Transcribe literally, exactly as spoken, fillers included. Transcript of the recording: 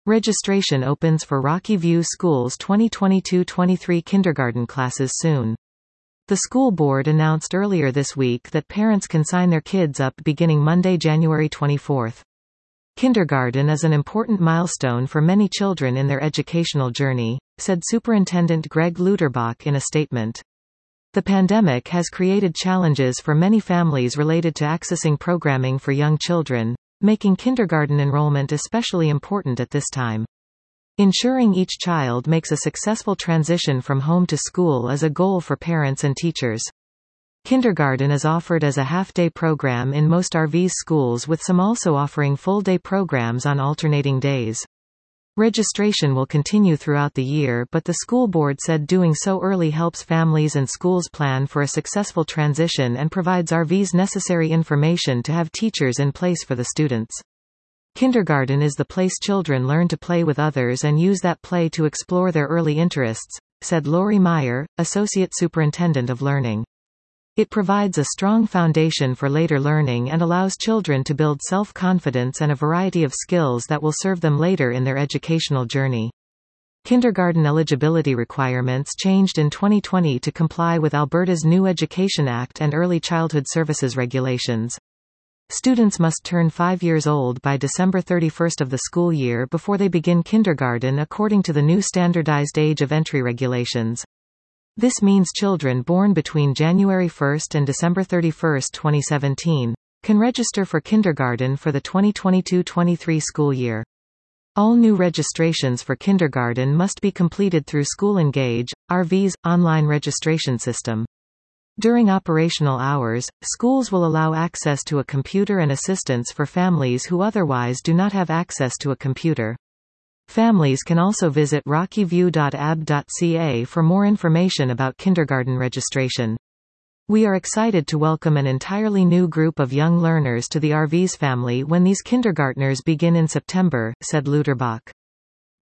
Registration opens for Rocky View School's twenty twenty-two twenty-three kindergarten classes soon. The school board announced earlier this week that parents can sign their kids up beginning Monday, January twenty-fourth. Kindergarten is an important milestone for many children in their educational journey, said Superintendent Greg Luterbach in a statement. The pandemic has created challenges for many families related to accessing programming for young children, making kindergarten enrollment especially important at this time. Ensuring each child makes a successful transition from home to school is a goal for parents and teachers. Kindergarten is offered as a half-day program in most R V's schools, with some also offering full-day programs on alternating days. Registration will continue throughout the year, but the school board said doing so early helps families and schools plan for a successful transition and provides R V's necessary information to have teachers in place for the students. Kindergarten is the place children learn to play with others and use that play to explore their early interests, said Lori Meyer, Associate Superintendent of Learning. It provides a strong foundation for later learning and allows children to build self-confidence and a variety of skills that will serve them later in their educational journey. Kindergarten eligibility requirements changed in twenty twenty to comply with Alberta's new Education Act and Early Childhood Services regulations. Students must turn five years old by December thirty-first of the school year before they begin kindergarten according to the new standardized age of entry regulations. This means children born between January first and December thirty-first, twenty seventeen, can register for kindergarten for the twenty twenty-two twenty-three school year. All new registrations for kindergarten must be completed through School Engage, R V's online registration system. During operational hours, schools will allow access to a computer and assistance for families who otherwise do not have access to a computer. Families can also visit rocky view dot a b dot c a for more information about kindergarten registration. We are excited to welcome an entirely new group of young learners to the R V's family when these kindergartners begin in September, said Luterbach.